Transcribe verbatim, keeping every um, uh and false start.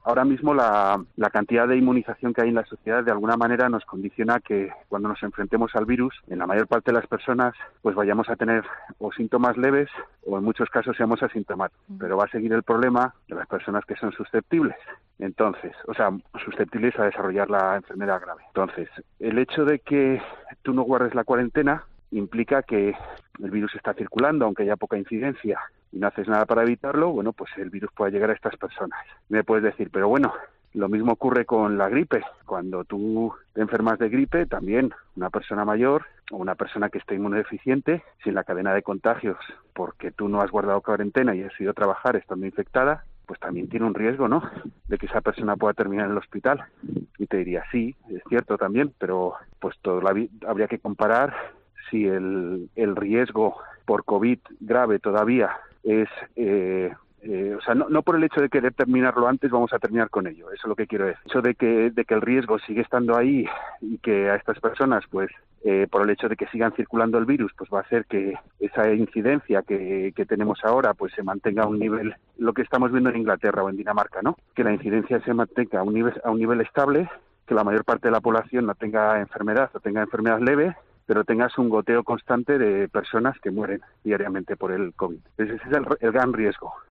Ahora mismo la, la cantidad de inmunización que hay en la sociedad de alguna manera nos condiciona que cuando nos enfrentemos al virus, en la mayor parte de las personas, pues vayamos a tener o síntomas leves o en muchos casos seamos asintomáticos. Pero va a seguir el problema de las personas que son susceptibles. Entonces, o sea, susceptibles a desarrollar la enfermedad grave. Entonces, el hecho de que tú no guardes la cuarentena implica que el virus está circulando, aunque haya poca incidencia, y no haces nada para evitarlo, bueno, pues el virus puede llegar a estas personas. Me puedes decir, pero bueno, lo mismo ocurre con la gripe. Cuando tú te enfermas de gripe, también una persona mayor o una persona que esté inmunodeficiente, sin la cadena de contagios, porque tú no has guardado cuarentena y has ido a trabajar estando infectada, pues también tiene un riesgo, ¿no?, de que esa persona pueda terminar en el hospital. Y te diría, sí, es cierto también, pero pues todo la vi- habría que comparar si el, el riesgo por COVID grave todavía es... Eh, Eh, o sea, no, no por el hecho de querer terminarlo antes vamos a terminar con ello, eso es lo que quiero decir. El hecho de que, de que el riesgo sigue estando ahí y que a estas personas, pues, eh, por el hecho de que sigan circulando el virus, pues va a hacer que esa incidencia que, que tenemos ahora, pues se mantenga a un nivel, lo que estamos viendo en Inglaterra o en Dinamarca, ¿no? Que la incidencia se mantenga a un nivel, a un nivel estable, que la mayor parte de la población no tenga enfermedad o tenga enfermedad leve, pero tengas un goteo constante de personas que mueren diariamente por el COVID. Ese es el, el gran riesgo.